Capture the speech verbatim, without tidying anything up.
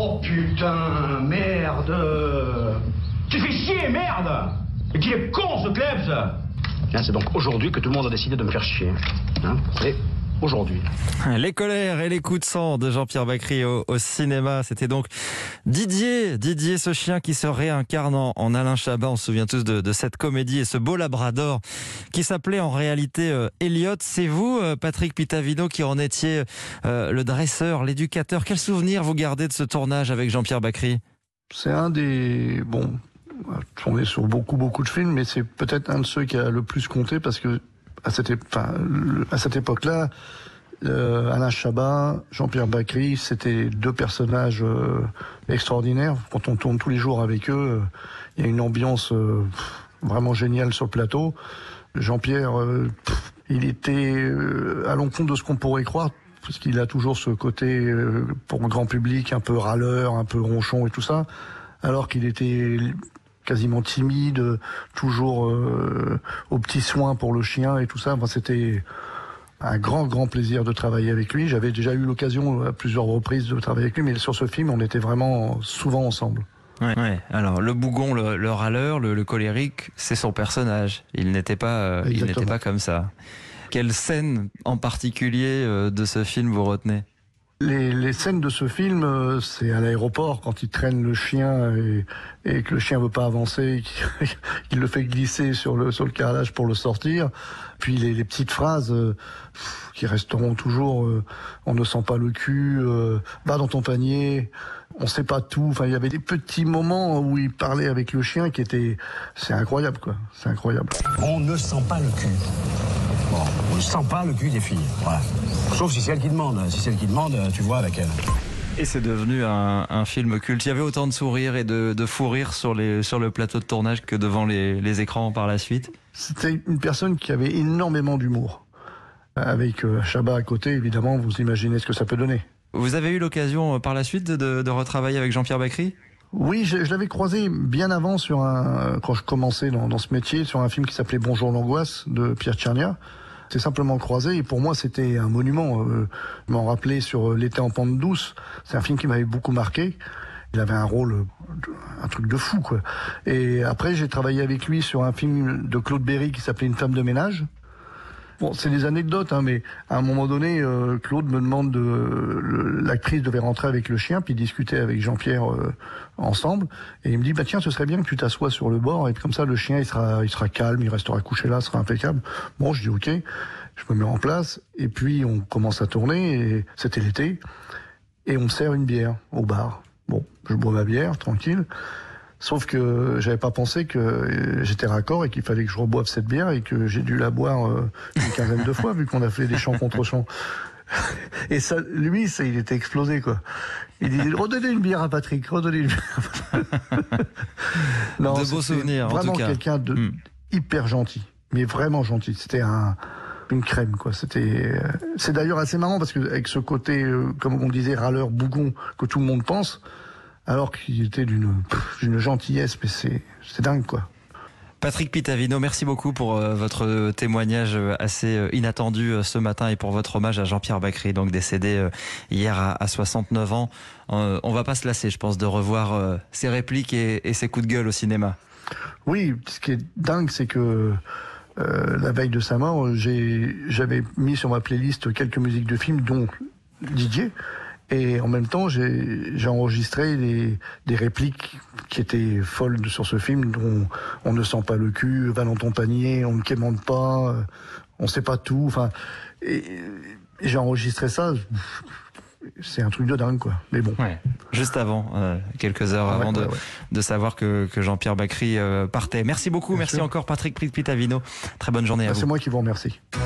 Oh putain, merde. Tu fais chier, merde. Et qu'il est con ce Klebs. Tiens, c'est donc aujourd'hui que tout le monde a décidé de me faire chier. Hein, et aujourd'hui. Les colères et les coups de sang de Jean-Pierre Bacri au, au cinéma. C'était donc Didier, Didier, ce chien qui se réincarne en, en Alain Chabat. On se souvient tous de, de cette comédie et ce beau labrador qui s'appelait en réalité euh, Elliot. C'est vous, euh, Patrick Pitavino, qui en étiez euh, le dresseur, l'éducateur. Quel souvenir vous gardez de ce tournage avec Jean-Pierre Bacri? C'est un des... Bon, on est sur beaucoup, beaucoup de films, mais c'est peut-être un de ceux qui a le plus compté parce que à cette, enfin, à cette époque-là, euh, Alain Chabat, Jean-Pierre Bacri, c'était deux personnages euh, extraordinaires. Quand on tourne tous les jours avec eux, il euh, y a une ambiance euh, vraiment géniale sur le plateau. Jean-Pierre, euh, il était euh, à l'encontre de ce qu'on pourrait croire, parce qu'il a toujours ce côté, euh, pour le grand public, un peu râleur, un peu ronchon et tout ça, alors qu'il était quasiment timide, toujours euh, aux petits soins pour le chien et tout ça. Enfin, c'était un grand, grand plaisir de travailler avec lui. J'avais déjà eu l'occasion à plusieurs reprises de travailler avec lui, mais sur ce film, on était vraiment souvent ensemble. Ouais, ouais. Alors, le bougon, le, le râleur, le, le colérique, c'est son personnage. Il n'était pas, euh, il n'était pas comme ça. Quelle scène en particulier euh, de ce film vous retenez ? Les, les scènes de ce film, euh, c'est à l'aéroport quand il traîne le chien et, et que le chien veut pas avancer, qu'il qu'il le fait glisser sur le sur le carrelage pour le sortir. Puis les, les petites phrases euh, qui resteront toujours euh, on ne sent pas le cul, euh, va dans ton panier, on sait pas tout. Enfin, il y avait des petits moments où il parlait avec le chien qui étaient, c'est incroyable quoi, c'est incroyable. On ne sent pas le cul. Bon, on ne sent pas le cul des filles. Voilà. Sauf si c'est elle qui demande. Si c'est elle qui demande, tu vois avec elle. Et c'est devenu un, un film culte. Il y avait autant de sourires et de, de fou rire sur, les, sur le plateau de tournage que devant les, les écrans par la suite. C'était une personne qui avait énormément d'humour. Avec euh, Chabat à côté, évidemment, vous imaginez ce que ça peut donner. Vous avez eu l'occasion par la suite de, de retravailler avec Jean-Pierre Bacri ? Oui, je, je l'avais croisé bien avant sur un, quand je commençais dans, dans ce métier, sur un film qui s'appelait Bonjour l'angoisse de Pierre Tchernia. C'est simplement croisé et pour moi c'était un monument. Euh, je m'en rappelais sur L'été en pente douce. C'est un film qui m'avait beaucoup marqué. Il avait un rôle, un truc de fou quoi. Et après j'ai travaillé avec lui sur un film de Claude Berry qui s'appelait Une femme de ménage. Bon, c'est des anecdotes, hein, mais à un moment donné, euh, Claude me demande de... Le, l'actrice devait rentrer avec le chien, puis discuter avec Jean-Pierre euh, ensemble, et il me dit, bah tiens, ce serait bien que tu t'assoies sur le bord, et puis comme ça, le chien, il sera, il sera calme, il restera couché là, ce sera impeccable. Bon, je dis ok, je me mets en place, et puis on commence à tourner, et c'était l'été, et on me sert une bière au bar. Bon, je bois ma bière, tranquille. Sauf que j'avais pas pensé que j'étais raccord et qu'il fallait que je reboive cette bière et que j'ai dû la boire euh, une quinzaine de fois vu qu'on a fait des chants contre chants. Et ça, lui, ça, il était explosé quoi. Il dit redonnez une bière à Patrick, redonnez une bière à Patrick. Non, de beaux souvenirs en tout cas. Vraiment quelqu'un de mm. hyper gentil, mais vraiment gentil. C'était un une crème quoi. C'était c'est d'ailleurs assez marrant parce que avec ce côté euh, comme on disait râleur bougon que tout le monde pense. Alors qu'il était d'une, d'une gentillesse, mais c'est, c'est dingue, quoi. Patrick Pitavino, merci beaucoup pour euh, votre témoignage assez euh, inattendu euh, ce matin et pour votre hommage à Jean-Pierre Bacri, donc décédé euh, hier à, à soixante-neuf ans. Euh, on va pas se lasser, je pense, de revoir euh, ses répliques et, et ses coups de gueule au cinéma. Oui, ce qui est dingue, c'est que euh, la veille de sa mort, j'ai, j'avais mis sur ma playlist quelques musiques de films, dont Didier. Et en même temps, j'ai, j'ai enregistré des, des répliques qui étaient folles sur ce film, dont on ne sent pas le cul, va dans ton panier, on ne quémande pas, on sait pas tout. Enfin, et, et j'ai enregistré ça. C'est un truc de dingue, quoi. Mais bon. Ouais. Juste avant, euh, quelques heures avant ouais, ouais, de, ouais. de savoir que, que Jean-Pierre Bacri euh, partait. Merci beaucoup, Bien merci sûr. encore Patrick Pitavino. Très bonne journée à ah, vous. C'est moi qui vous remercie.